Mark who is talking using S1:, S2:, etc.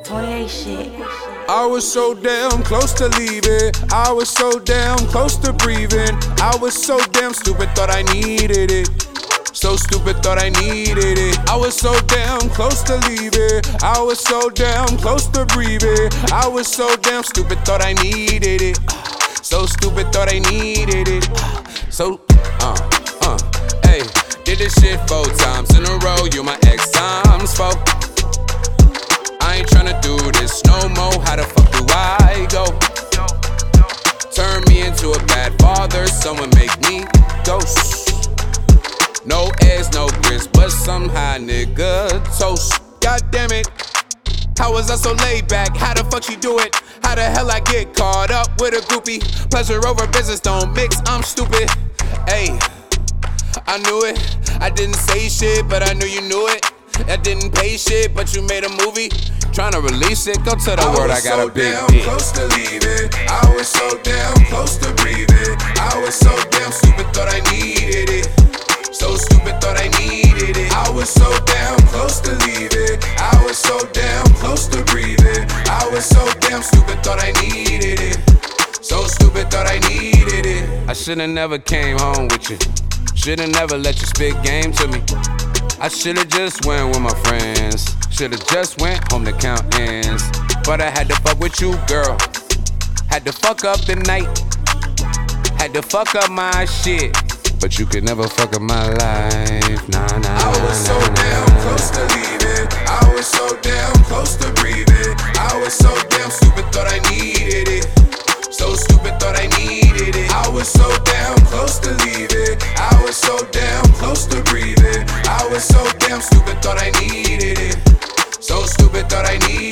S1: 28 shit.
S2: I was so damn close to leaving. I was so damn close to breathing. I was so damn stupid, thought I needed it. So stupid, thought I needed it. I was so damn close to leaving. I was so damn close to breathing. I was so damn stupid, thought I needed it. So stupid, thought I needed it. Hey, did this shit 4 times in a row. You my ex times 4. I ain't tryna do this no more. How the fuck do I go? Turn me into a bad father. Someone make me ghost. No eggs, no grits, but somehow nigga toast. God damn it. How was I so laid back? How the fuck she do it? How the hell I get caught up with a groupie? Pleasure over business don't mix, I'm stupid. Ayy, I knew it. I didn't say shit, but I knew you knew it. I didn't pay shit, but you made a movie. Tryna release it, go tell the world I got a big dick. I was so damn close to leaving. I was so damn close to breathing. I was so damn stupid, thought I needed it. So stupid, thought I needed it. I was so damn close to leaving. I was so damn close to breathing. I was so damn stupid, thought I needed it. So stupid, thought I needed it. I shoulda never came home with you. Shoulda never let you spit game to me. I shoulda just went with my friends. Shoulda just went home to count ends. But I had to fuck with you, girl. Had to fuck up the night. Had to fuck up my shit. But you could never fuck up my life, nah. I was so damn close to leaving. I was so damn close to breathing. I was so damn stupid, thought I needed it. So stupid, thought I needed it. I was so damn close to leaving. I was so damn close to breathing. I was so damn stupid, thought I needed it. So stupid, thought I needed it.